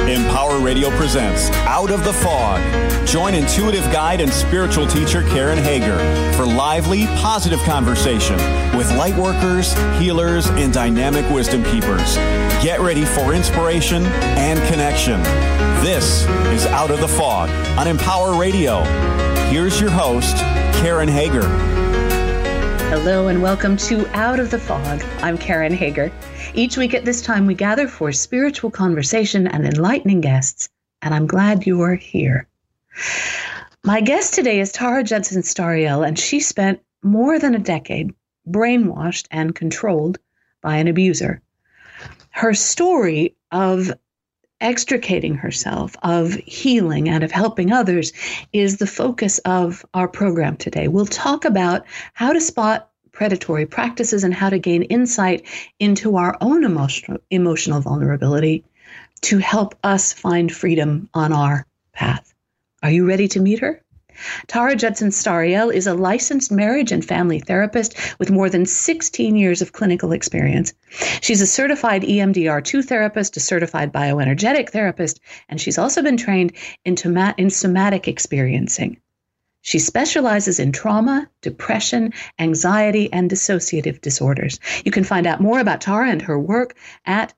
Empower Radio presents Out of the Fog. Join intuitive guide and spiritual teacher Karen Hager for lively, positive conversation with lightworkers, healers, and dynamic wisdom keepers. Get ready for inspiration and connection. This is Out of the Fog on Empower Radio. Here's your host, Karen Hager. Hello and welcome to Out of the Fog. I'm Karen Hager. Each week at this time, we gather for spiritual conversation and enlightening guests, and I'm glad you are here. My guest today is Tara Judson Stariel, and she spent more than a decade brainwashed and controlled by an abuser. Her story of extricating herself, of healing, and of helping others is the focus of our program today. We'll talk about how to spot predatory practices and how to gain insight into our own emotional vulnerability to help us find freedom on our path. Are you ready to meet her? Tara Judson Stariel is a licensed marriage and family therapist with more than 16 years of clinical experience. She's a certified EMDR2 therapist, a certified bioenergetic therapist, and she's also been trained in somatic experiencing. She specializes in trauma, depression, anxiety, and dissociative disorders. You can find out more about Tara and her work at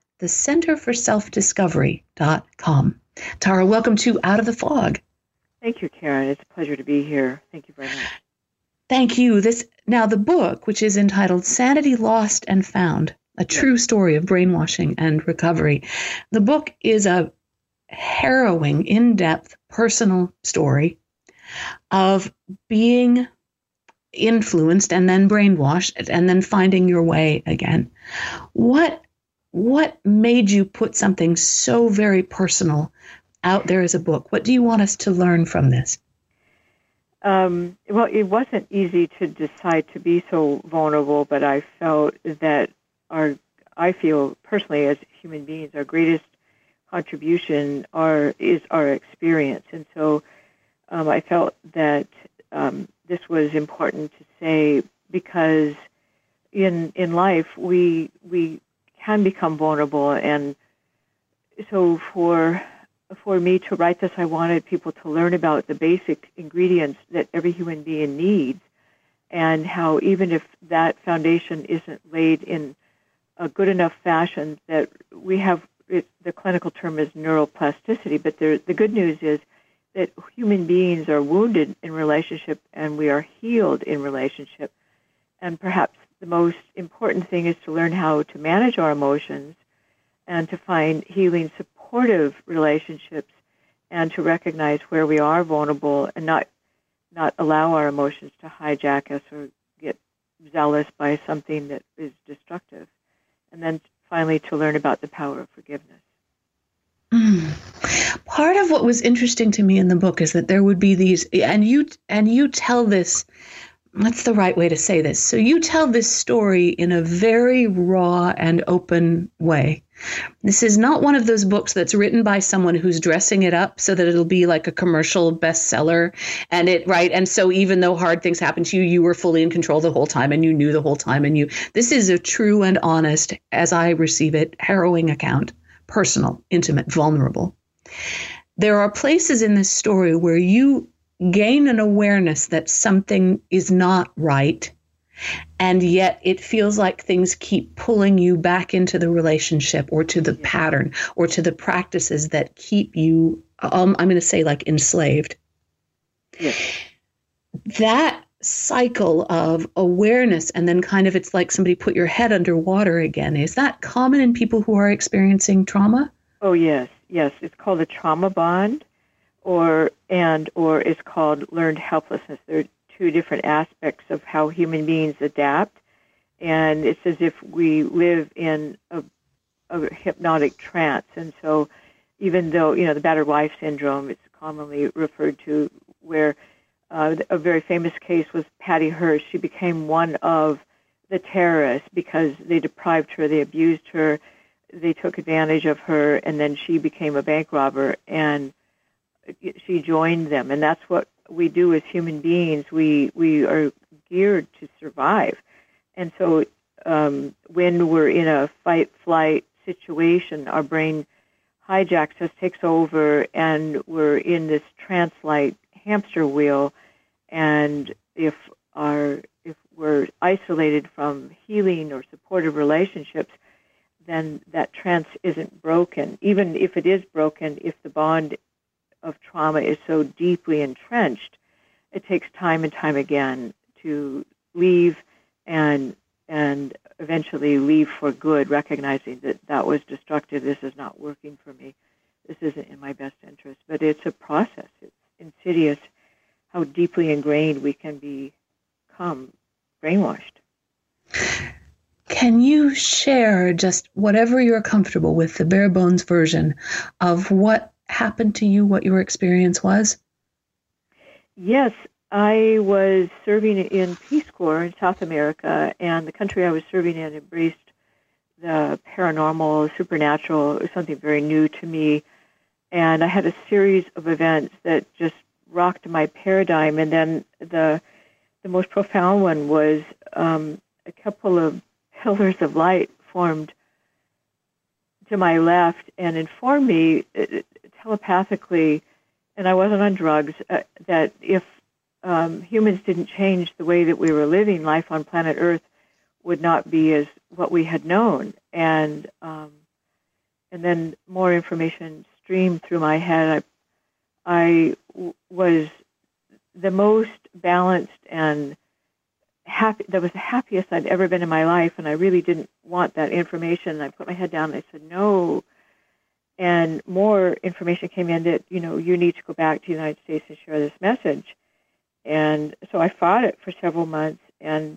thecenterforselfdiscovery.com. Tara, welcome to Out of the Fog. Thank you, Karen. It's a pleasure to be here. Thank you very much. Thank you. Now, the book, which is entitled Sanity Lost and Found, a true story of brainwashing and recovery. The book is a harrowing, in-depth, personal story of being influenced and then brainwashed and then finding your way again. What made you put something so very personal out there as a book? What do you want us to learn from this? Well, it wasn't easy to decide to be so vulnerable, but I felt that I feel personally as human beings, our greatest contribution is our experience. And so I felt that this was important to say because in life we can become vulnerable, and so for me to write this, I wanted people to learn about the basic ingredients that every human being needs, and how even if that foundation isn't laid in a good enough fashion, that we have the clinical term is neuroplasticity, but the good news is that human beings are wounded in relationship and we are healed in relationship. And perhaps the most important thing is to learn how to manage our emotions and to find healing, supportive relationships, and to recognize where we are vulnerable and not allow our emotions to hijack us or get zealous by something that is destructive. And then finally to learn about the power of forgiveness. Part of what was interesting to me in the book is that there would be these, and you tell this, what's the right way to say this? So you tell this story in a very raw and open way. This is not one of those books that's written by someone who's dressing it up so that it'll be like a commercial bestseller. And so even though hard things happen to you, you were fully in control the whole time and you knew the whole time. This is a true and honest, as I receive it, harrowing account, personal, intimate, vulnerable. There are places in this story where you gain an awareness that something is not right, and yet it feels like things keep pulling you back into the relationship or to the pattern or to the practices that keep you, I'm going to say like enslaved. Yes. That cycle of awareness and then kind of it's like somebody put your head underwater again. Is that common in people who are experiencing trauma? Oh, yes. Yes, it's called a trauma bond, or it's called learned helplessness. There are two different aspects of how human beings adapt, and it's as if we live in a hypnotic trance. And so, even though the battered wife syndrome, it's commonly referred to, where a very famous case was Patty Hearst. She became one of the terrorists because they deprived her, they abused her. They took advantage of her, and then she became a bank robber, and she joined them. And that's what we do as human beings. We are geared to survive. And so when we're in a fight-flight situation, our brain hijacks us, takes over, and we're in this trance-like hamster wheel. And if we're isolated from healing or supportive relationships, then that trance isn't broken. Even if it is broken, if the bond of trauma is so deeply entrenched, it takes time and time again to leave and eventually leave for good, recognizing that was destructive. This is not working for me. This isn't in my best interest. But it's a process. It's insidious how deeply ingrained we can become brainwashed. Can you share just whatever you're comfortable with, the bare bones version of what happened to you, what your experience was? Yes, I was serving in Peace Corps in South America, and the country I was serving in embraced the paranormal, supernatural. It was something very new to me, and I had a series of events that just rocked my paradigm. And then the most profound one was a couple of pillars of light formed to my left and informed me telepathically, and I wasn't on drugs, that if humans didn't change the way that we were living, life on planet Earth would not be as what we had known. And then more information streamed through my head. I was the most balanced and happy. That was the happiest I'd ever been in my life, and I really didn't want that information. I put my head down and I said, no. And more information came in that, you need to go back to the United States and share this message. And so I fought it for several months, and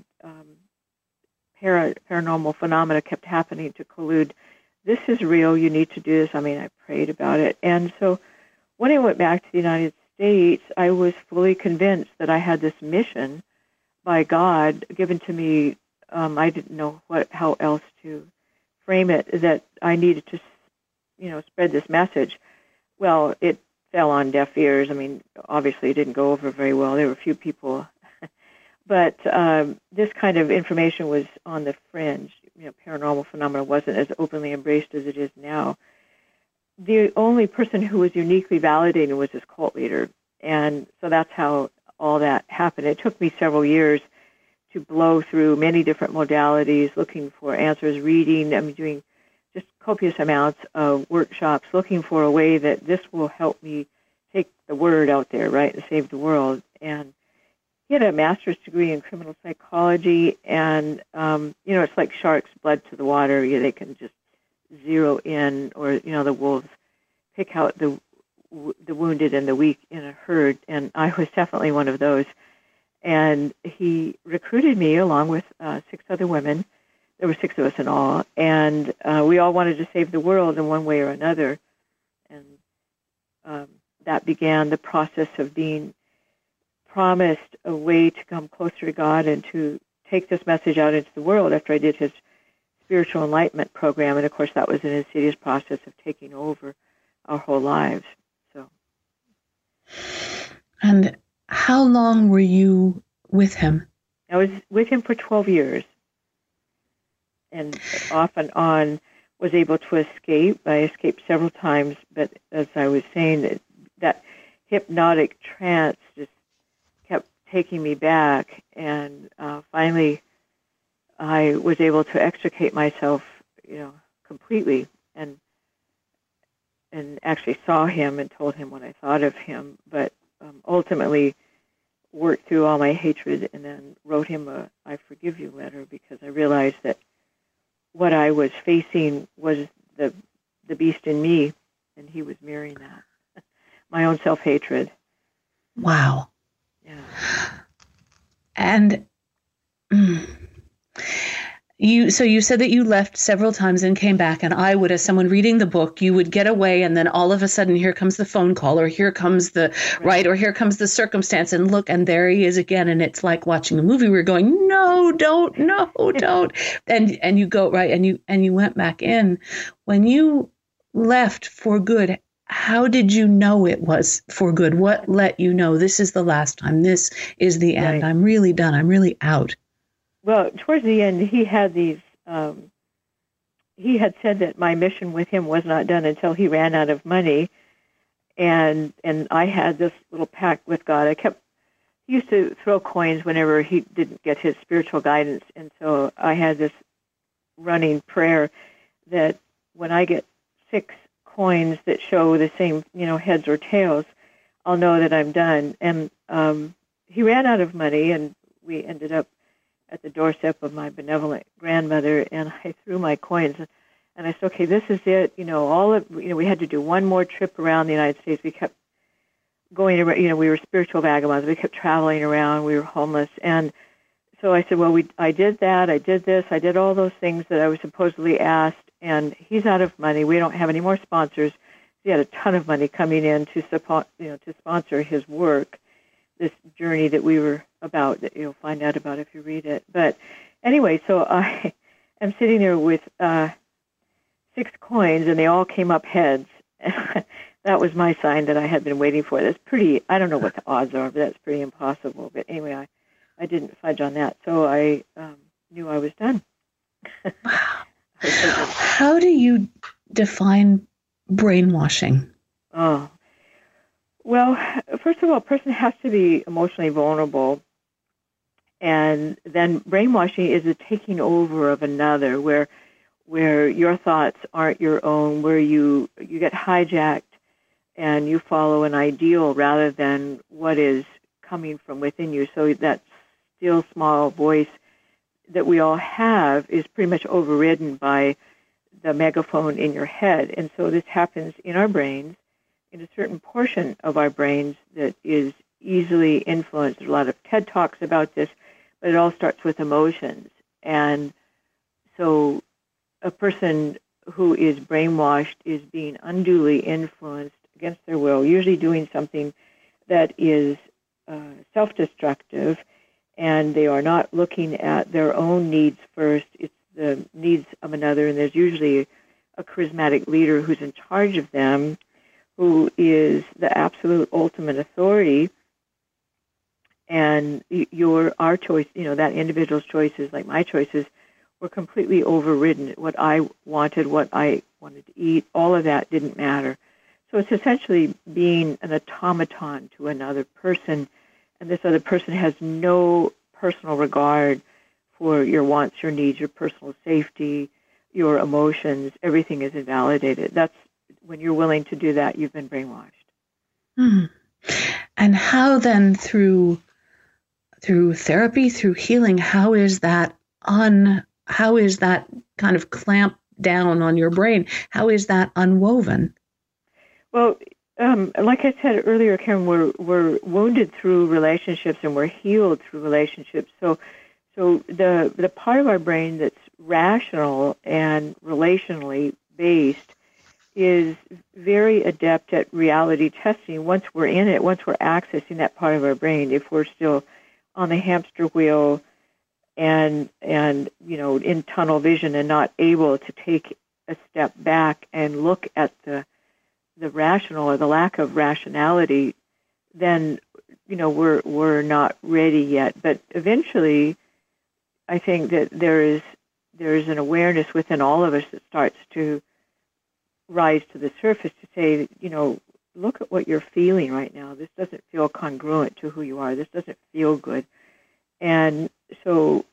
paranormal phenomena kept happening to collude. This is real. You need to do this. I prayed about it. And so when I went back to the United States, I was fully convinced that I had this mission by God given to me. I didn't know how else to frame it, that I needed to, spread this message. Well, it fell on deaf ears. Obviously it didn't go over very well. There were a few people. But this kind of information was on the fringe. Paranormal phenomena wasn't as openly embraced as it is now. The only person who was uniquely validated was this cult leader. And so that's how all that happened. It took me several years to blow through many different modalities, looking for answers, reading, doing just copious amounts of workshops, looking for a way that this will help me take the word out there, right, and save the world. And he had a master's degree in criminal psychology, and, it's like sharks' blood to the water. They can just zero in, or, the wolves pick out the wounded and the weak in a herd, and I was definitely one of those. And he recruited me along with 6 other women. There were 6 of us in all, and we all wanted to save the world in one way or another. And that began the process of being promised a way to come closer to God and to take this message out into the world after I did his spiritual enlightenment program. And, of course, that was an insidious process of taking over our whole lives. So. And how long were you with him? I was with him for 12 years. And off and on was able to escape. I escaped several times, but as I was saying, that hypnotic trance just kept taking me back. And finally, I was able to extricate myself, completely, and actually saw him and told him what I thought of him, but ultimately worked through all my hatred and then wrote him a I forgive you letter, because I realized that what I was facing was the beast in me, and he was mirroring that. My own self-hatred. Wow. Yeah. And you said that you left several times and came back, and I would, as someone reading the book, you would get away, and then all of a sudden here comes the phone call, or here comes right, or here comes the circumstance, and look, and there he is again, and it's like watching a movie. We're going, no, don't, and you go right, and you went back in. When you left for good, how did you know it was for good? What let you know this is the last time? This is the end. Right. I'm really done. I'm really out. Well, towards the end, he had these he had said that my mission with him was not done until he ran out of money, and I had this little pact with God. He used to throw coins whenever he didn't get his spiritual guidance, and so I had this running prayer that when I get 6 coins that show the same, heads or tails, I'll know that I'm done. And he ran out of money, and we ended up at the doorstep of my benevolent grandmother, and I threw my coins. And I said, okay, this is it. We had to do one more trip around the United States. We kept going around, we were spiritual vagabonds. We kept traveling around. We were homeless. And so I said, well, I did that. I did this. I did all those things that I was supposedly asked, and he's out of money. We don't have any more sponsors. He had a ton of money coming in to sponsor his work, this journey that we were about, that you'll find out about if you read it. But anyway, so I am sitting there with 6 coins, and they all came up heads. That was my sign that I had been waiting for. That's pretty, I don't know what the odds are, but that's pretty impossible. But anyway, I didn't fudge on that. So I knew I was done. How do you define brainwashing? Oh, well, first of all, a person has to be emotionally vulnerable. And then brainwashing is a taking over of another, where your thoughts aren't your own, where you get hijacked and you follow an ideal rather than what is coming from within you. So that still small voice that we all have is pretty much overridden by the megaphone in your head. And so this happens in our brains, in a certain portion of our brains that is easily influenced. There's a lot of TED Talks about this, but it all starts with emotions. And so a person who is brainwashed is being unduly influenced against their will, usually doing something that is self-destructive, and they are not looking at their own needs first. It's the needs of another, and there's usually a charismatic leader who's in charge of them, who is the absolute ultimate authority. And our choice, that individual's choices, like my choices, were completely overridden. What I wanted to eat, all of that didn't matter. So it's essentially being an automaton to another person, and this other person has no personal regard for your wants, your needs, your personal safety, your emotions. Everything is invalidated. That's when you're willing to do that, you've been brainwashed. Mm. And how then, through therapy, through healing, how is that kind of clamped down on your brain? How is that unwoven? Well, like I said earlier, Karen, we're wounded through relationships and we're healed through relationships. So the part of our brain that's rational and relationally based is very adept at reality testing. Once we're in it, once we're accessing that part of our brain, if we're still on the hamster wheel and in tunnel vision and not able to take a step back and look at the rational or the lack of rationality, then we're not ready yet. But eventually, I think that there is an awareness within all of us that starts to rise to the surface to say, look at what you're feeling right now. This doesn't feel congruent to who you are. This doesn't feel good. And so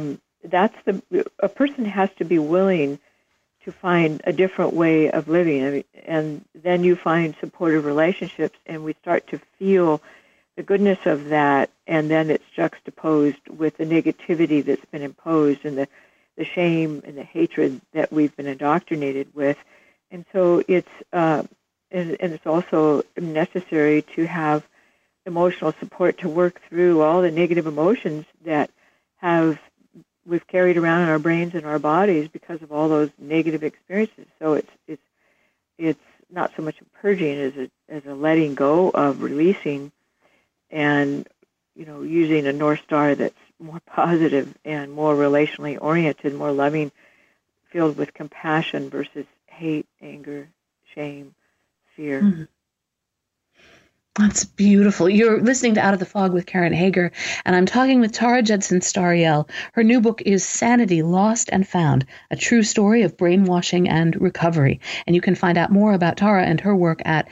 a person has to be willing to find a different way of living. And then you find supportive relationships, and we start to feel the goodness of that, and then it's juxtaposed with the negativity that's been imposed and the shame and the hatred that we've been indoctrinated with. And so it's and it's also necessary to have emotional support to work through all the negative emotions that we've carried around in our brains and our bodies because of all those negative experiences. So it's not so much a purging as a letting go of, releasing, and using a North Star that's more positive and more relationally oriented, more loving, filled with compassion versus hate, anger, shame, fear. Mm-hmm. That's beautiful. You're listening to Out of the Fog with Karen Hager, and I'm talking with Tara Judson Stariel. Her new book is Sanity, Lost and Found, a true story of brainwashing and recovery. And you can find out more about Tara and her work at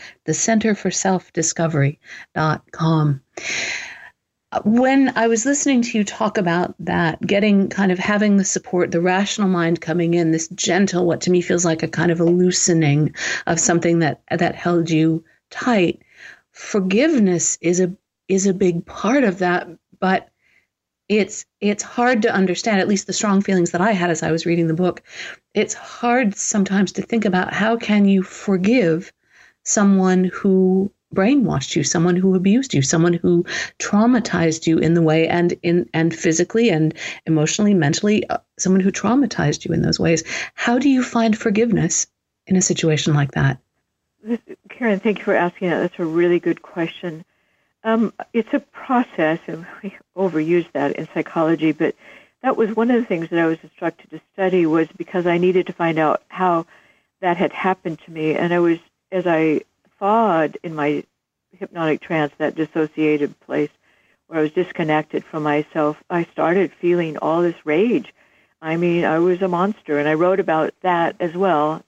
thecenterforselfdiscovery.com. When I was listening to you talk about that, having the support, the rational mind coming in, this gentle, what to me feels like a kind of a loosening of something that held you tight. Forgiveness is a big part of that, but it's hard to understand, at least the strong feelings that I had as I was reading the book. It's hard sometimes to think about how can you forgive someone who brainwashed you, someone who abused you, someone who traumatized you in the way and physically and emotionally, mentally, someone who traumatized you in those ways. How do you find forgiveness in a situation like that? Karen, thank you for asking that. That's a really good question. It's a process, and we overuse that in psychology, but that was one of the things that I was instructed to study, was because I needed to find out how that had happened to me. And as I thawed in my hypnotic trance, that dissociated place where I was disconnected from myself, I started feeling all this rage. I mean, I was a monster, and I wrote about that as well.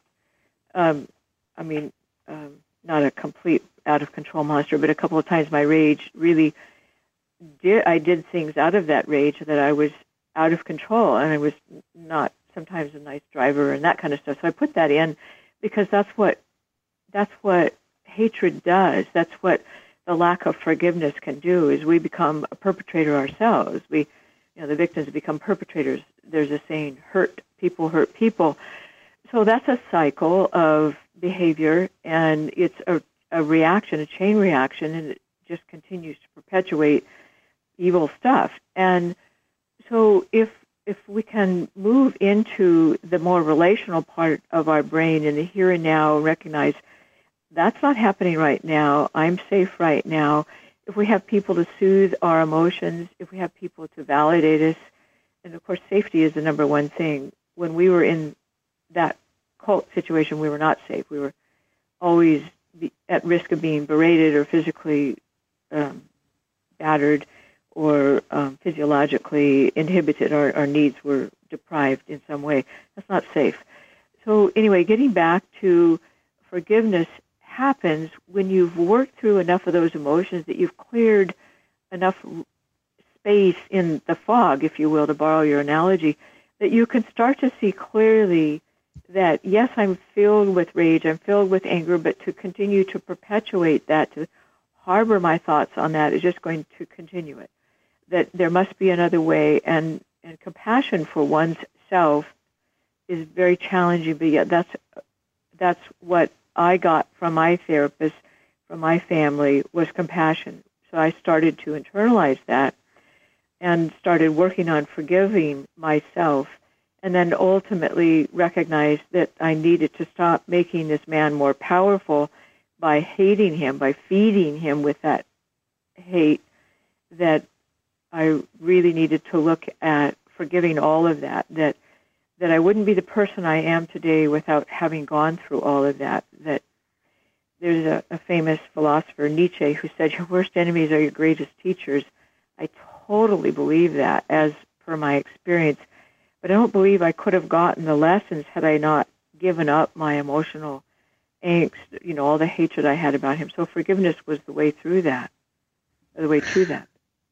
Not a complete out-of-control monster, but a couple of times my rage really I did things out of that rage that I was out of control, and I was not sometimes a nice driver and that kind of stuff. So I put that in because that's what hatred does. That's what the lack of forgiveness can do, is we become a perpetrator ourselves. The victims become perpetrators. There's a saying, hurt people hurt people. So that's a cycle of behavior, and it's a reaction, a chain reaction, and it just continues to perpetuate evil stuff. And so if we can move into the more relational part of our brain in the here and now, and recognize that's not happening right now, I'm safe right now. If we have people to soothe our emotions, if we have people to validate us, and of course safety is the number one thing. When we were in that cult situation, we were not safe. We were always at risk of being berated or physically battered or physiologically inhibited. Our needs were deprived in some way. That's not safe. So anyway, getting back to forgiveness happens when you've worked through enough of those emotions, that you've cleared enough space in the fog, if you will, to borrow your analogy, that you can start to see clearly that, yes, I'm filled with rage, I'm filled with anger, but to continue to perpetuate that, to harbor my thoughts on that, is just going to continue it. That there must be another way, and compassion for one's self is very challenging, but yet that's what I got from my therapist, from my family, was compassion. So I started to internalize that and started working on forgiving myself, and then ultimately recognized that I needed to stop making this man more powerful by hating him, by feeding him with that hate, that I really needed to look at forgiving all of that, that I wouldn't be the person I am today without having gone through all of that. That there's a famous philosopher, Nietzsche, who said, your worst enemies are your greatest teachers. I totally believe that, as per my experience. But I don't believe I could have gotten the lessons had I not given up my emotional angst, all the hatred I had about him. So forgiveness was the way through that, the way to that.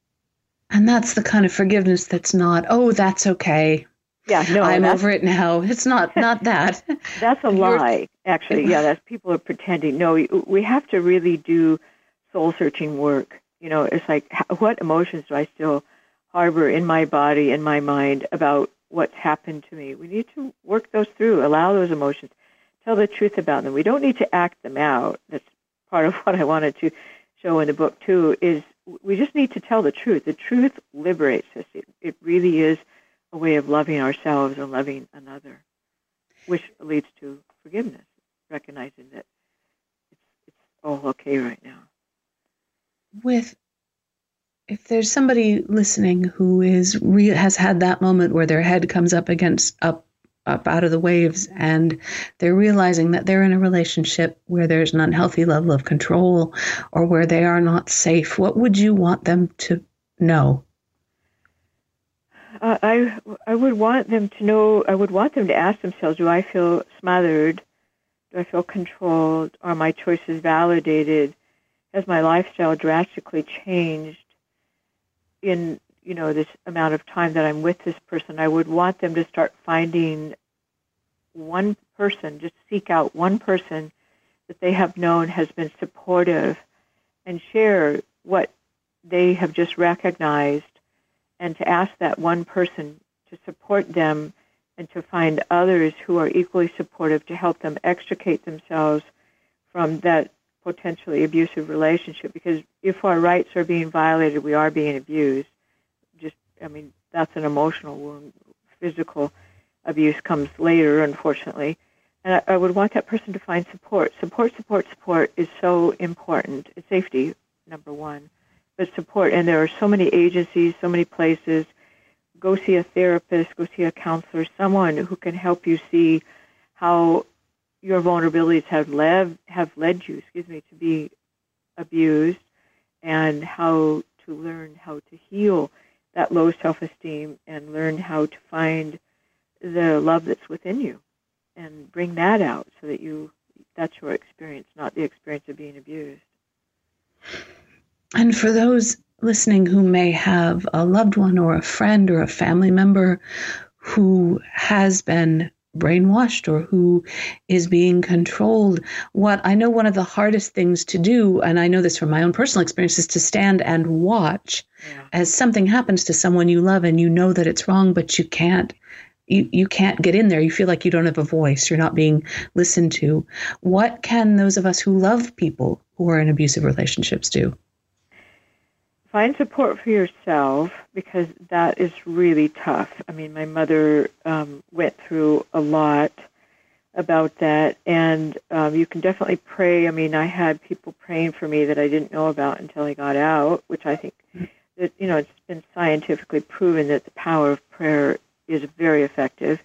And that's the kind of forgiveness that's not, oh, that's okay. Yeah, no, I'm over it now. It's not that. That's a lie, actually. Yeah, that's people are pretending. No, we have to really do soul-searching work. It's like, what emotions do I still harbor in my body, in my mind, about what's happened to me? We need to work those through, allow those emotions, tell the truth about them. We don't need to act them out. That's part of what I wanted to show in the book, too, is we just need to tell the truth. The truth liberates us. It really is a way of loving ourselves and loving another, which leads to forgiveness, recognizing that it's all okay right now. If there's somebody listening who has had that moment where their head comes up up out of the waves and they're realizing that they're in a relationship where there's an unhealthy level of control or where they are not safe, what would you want them to know? I would want them to know, I would want them to ask themselves, do I feel smothered? Do I feel controlled? Are my choices validated? Has my lifestyle drastically changed in this amount of time that I'm with this person? I would want them to start finding one person, just seek out one person that they have known has been supportive and share what they have just recognized, and to ask that one person to support them and to find others who are equally supportive to help them extricate themselves from that potentially abusive relationship. Because if our rights are being violated, we are being abused. That's an emotional wound. Physical abuse comes later, unfortunately. And I would want that person to find support. Support is so important. It's safety, number one, but support. And there are so many agencies, so many places. Go see a therapist, go see a counselor, someone who can help you see how your vulnerabilities have led you, to be abused, and how to learn how to heal that low self-esteem and learn how to find the love that's within you and bring that out so that that's your experience, not the experience of being abused. And for those listening who may have a loved one or a friend or a family member who has been brainwashed or who is being controlled, I know one of the hardest things to do, and I know this from my own personal experience, is to stand and watch as something happens to someone you love and you know that it's wrong, but you can't get in there. You feel like you don't have a voice. You're not being listened to. What can those of us who love people who are in abusive relationships do? Find support for yourself, because that is really tough. My mother went through a lot about that, and you can definitely pray. I had people praying for me that I didn't know about until I got out, which I think that, it's been scientifically proven that the power of prayer is very effective.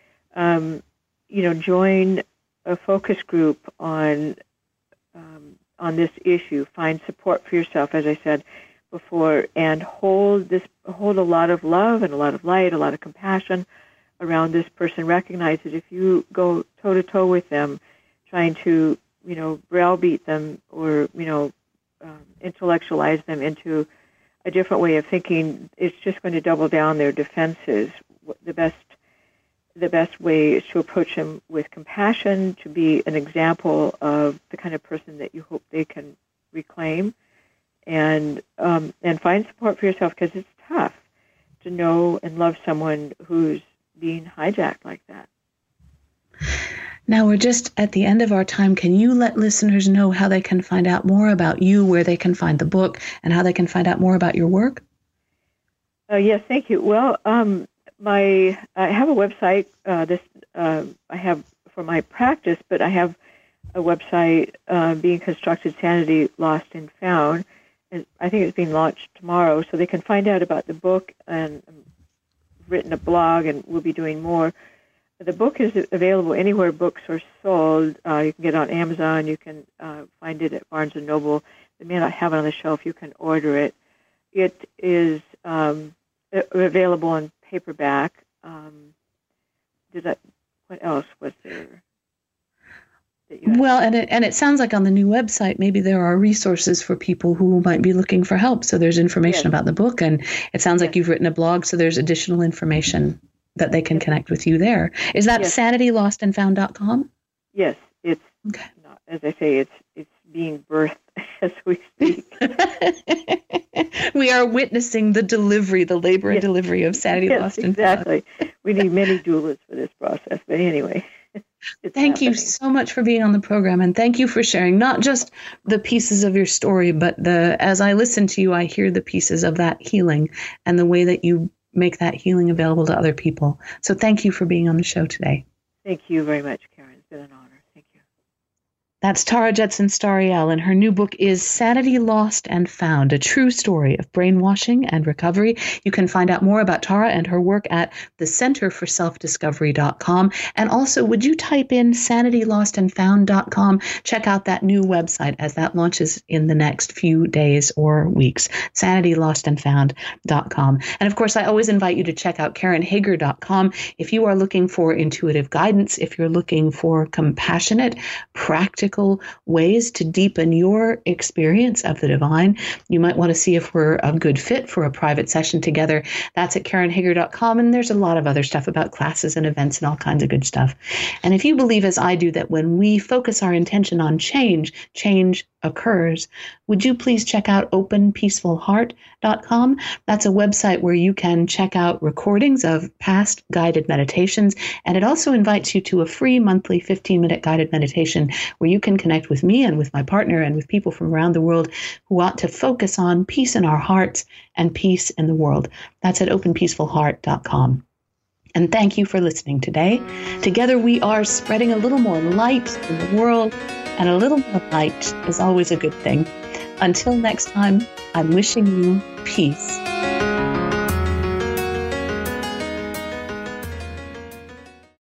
Join a focus group on this issue. Find support for yourself, as I said before, and hold a lot of love and a lot of light, a lot of compassion around this person. Recognize that if you go toe to toe with them, trying to browbeat them or intellectualize them into a different way of thinking, it's just going to double down their defenses. The best way is to approach them with compassion, to be an example of the kind of person that you hope they can reclaim. And find support for yourself, because it's tough to know and love someone who's being hijacked like that. Now we're just at the end of our time. Can you let listeners know how they can find out more about you, where they can find the book, and how they can find out more about your work? Yes, thank you. Well, I have a website. I have for my practice, but I have a website, Being Constructed: Sanity, Lost and Found. And I think it's being launched tomorrow, so they can find out about the book. And I've written a blog, and we'll be doing more. The book is available anywhere books are sold. You can get it on Amazon. You can find it at Barnes & Noble. They may not have it on the shelf. You can order it. It is available in paperback. What else was there? Well, and it sounds like on the new website, maybe there are resources for people who might be looking for help. So there's information about the book, and it sounds like you've written a blog, so there's additional information that they can connect with you there. Is that SanityLostandFound.com? Yes, it's not, as I say, it's being birthed as we speak. We are witnessing the delivery, the labor and delivery of Sanity Lost and Found. Exactly. We need many doulas for this process, but anyway. Thank you so much for being on the program, and thank you for sharing not just the pieces of your story, but as I listen to you, I hear the pieces of that healing and the way that you make that healing available to other people. So thank you for being on the show today. Thank you very much, Karen. It's been an honor. Thank you. That's Tara Judson Stariel, and her new book is Sanity Lost and Found, a true story of brainwashing and recovery. You can find out more about Tara and her work at thecenterforselfdiscovery.com. And also, would you type in sanitylostandfound.com? Check out that new website as that launches in the next few days or weeks, sanitylostandfound.com. And of course, I always invite you to check out KarenHager.com if you are looking for intuitive guidance, if you're looking for compassionate, practical ways to deepen your experience of the divine. You might want to see if we're a good fit for a private session together. That's at KarenHager.com. And there's a lot of other stuff about classes and events and all kinds of good stuff. And if you believe, as I do, that when we focus our intention on change, change occurs, would you please check out openpeacefulheart.com? That's a website where you can check out recordings of past guided meditations. And it also invites you to a free monthly 15-minute guided meditation where you can connect with me and with my partner and with people from around the world who want to focus on peace in our hearts and peace in the world. That's at openpeacefulheart.com. And thank you for listening today. Together we are spreading a little more light in the world, and a little more light is always a good thing. Until next time, I'm wishing you peace.